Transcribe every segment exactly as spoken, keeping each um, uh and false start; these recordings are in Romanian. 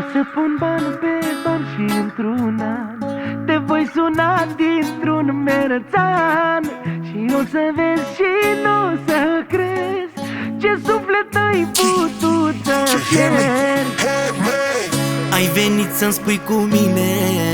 să pun bani pe bani și într-un an te voi suna dintr-un merățan și o să vezi și nu o să crezi ce suflet ai putut să pierzi. Ai venit să-mi spui cu mine,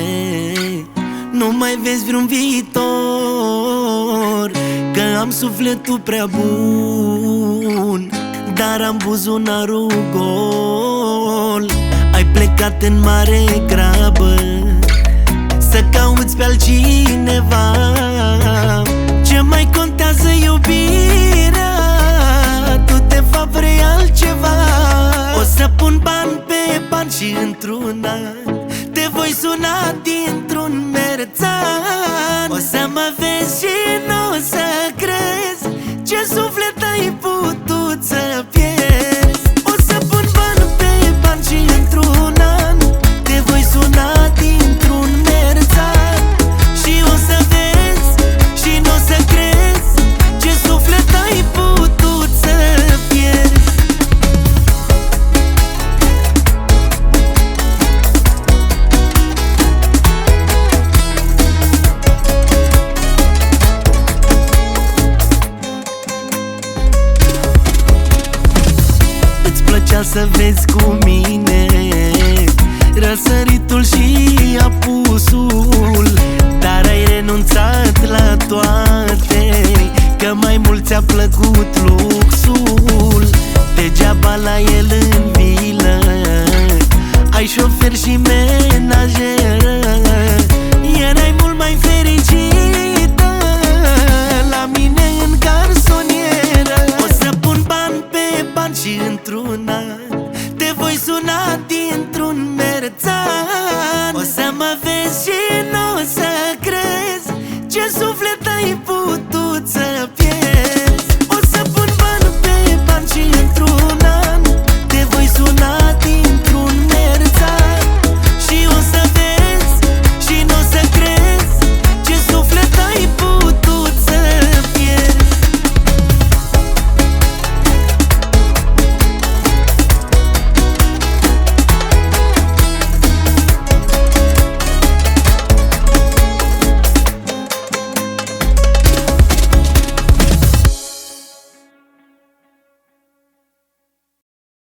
nu mai vezi vreun viitor, că am sufletul prea bun, dar am buzunarul gol. Ai plecat în mare grabă să cauți pe altcineva. Ce mai contează iubirea? Tu de fapt vrei altceva. O să pun bani pe bani și într-un an te voi suna dintr-un merțan. O să mă vezi și nu o să crezi ce suflet ai putut să pierzi. O să pun bani pe bani și într-un an te voi suna dintr-un merțan și o să vezi și nu o să crezi ce suflet ai putut să pierzi. Îți plăcea să vezi cu mine răsăritul și apusul, dar ai renunțat la toate, că mai mult ți-a plăcut luxul. Degeaba la el în vilă ai șofer și menajeră. Erai mult mai fericită la mine în garsonieră. O să pun bani pe bani și într-un an